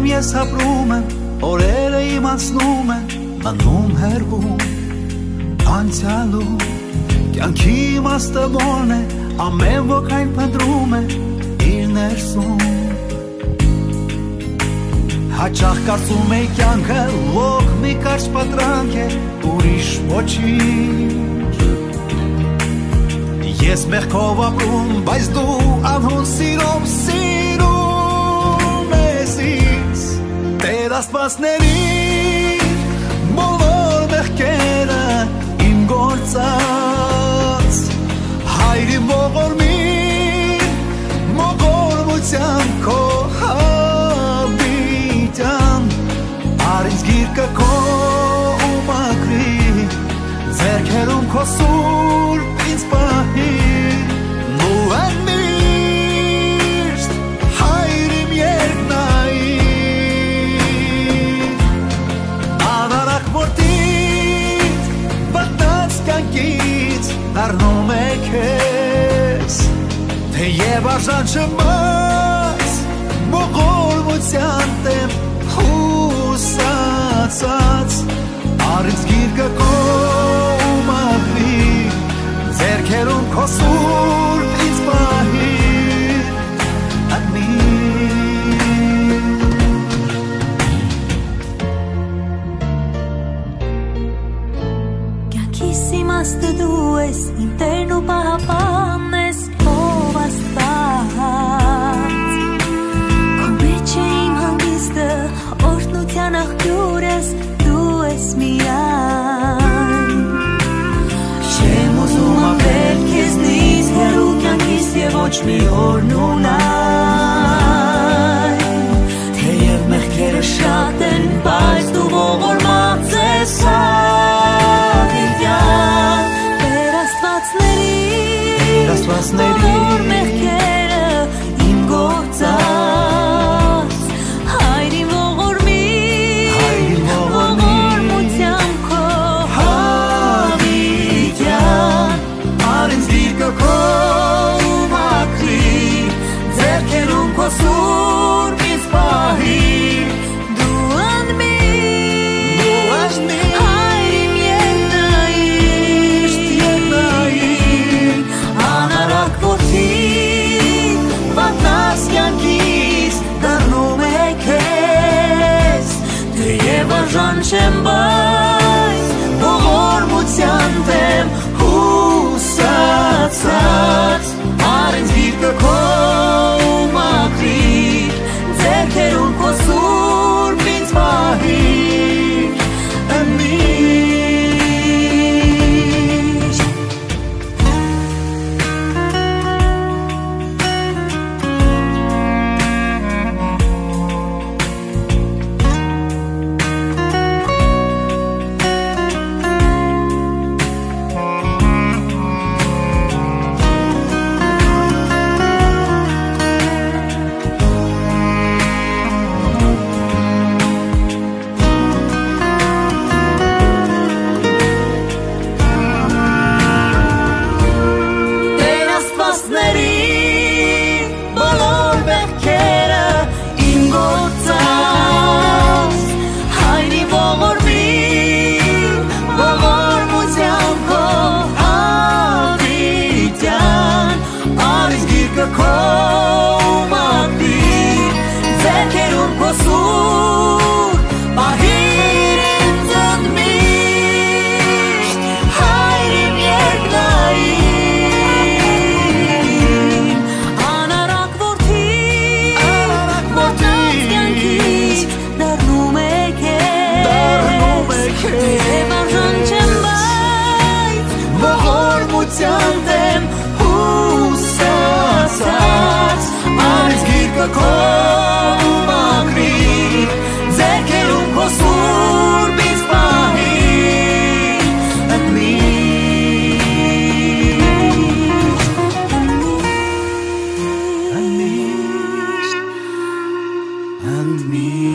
եմ ես ապրում եմ, օրերը իմացնում են, մնում հեռվում անցյալում, կյանքի իմաստը որն է, ամեն ոք այն փնտրում է իր ներսում։ Հաճախ կարծում էի կյանքը լոկ մի կարճ պատրանք է, ուրիշ ոչինչ։ Ես մեղքով ապրում, բայց դու անհուն սիրով սիրում ես ինձ, Տեր Աստվածների բոլոր մեղքերը իմ գործած, Հայր իմ ողորմիր, ողորմության քո հավիտյան, առ ինձ գիրկը քո ու մաքրի, ձեռքերում քո սուրբ ինձ պահիր, նու են միշտ Հայր իմ երկնային, անարակ որդիդ վտած կյանքից դառնում է քեզ, թեև արժան չմած ողորմության դեմ հուսացած, առ ինձ գիրկը քո ու մաքրի, ձեռքերում քո սուրբ ինձ պահիր, ամին։ Կյանքիս իմաստը դու ես, իմ Տերն ու պահապանն ես, ով Աստված, քո մեջ է իմ հանգիստը, օրհնության աղբյուր ես, դու ես միայն, չեմ ուզում ապրել քեզնից հեռու կյանքից և ոչ մի օրնունայն, թեև մեղքերը շատ են, բայց դու ողորմած ես հավիտյան, Տեր Աստվածների բոլոր մեղքերը իմ գործած, Հայր իմ ողորմիր, ողորմության քո հավիտյան, առ ինձ գիրկը քո ու մաքրի, ձեռքերում քո սուրբ ինձ պահիր, դու անմիշտ Հայր իմ երկնային, անարակ որդիդ պատրաս կյանքից դառնում է քեզ, թեև արժան չեմ, բայց ողորմության դեմ հուսացած, առ ինձ գիրկը քո ու մաքրիր, ձեռքերում քո սուրբ ինձ պահիր, միշտ։ Տեր Աստվածների բոլոր մեղքերը իմ գործած, Հայր իմ ողորմիր, ողորմության քո հավիտյան, առ ինձ գիրկը քո ու մաքրիր, ձեռքերում քո սուրբ պահիր ինձ ընդմիշտ, Հայր իմ երկնային, անարակ որդիդ կյանքից դառնում է քեզ, թեև արժան չեմ, բայց ողորմության դեմ հուսացած, առ ինձ գիրկը քո ու մաքրիր, ձեռքերում քո սուրբ ինձ պահիր, ընդմիշտ, ընդմիշտ, ընդմիշտ։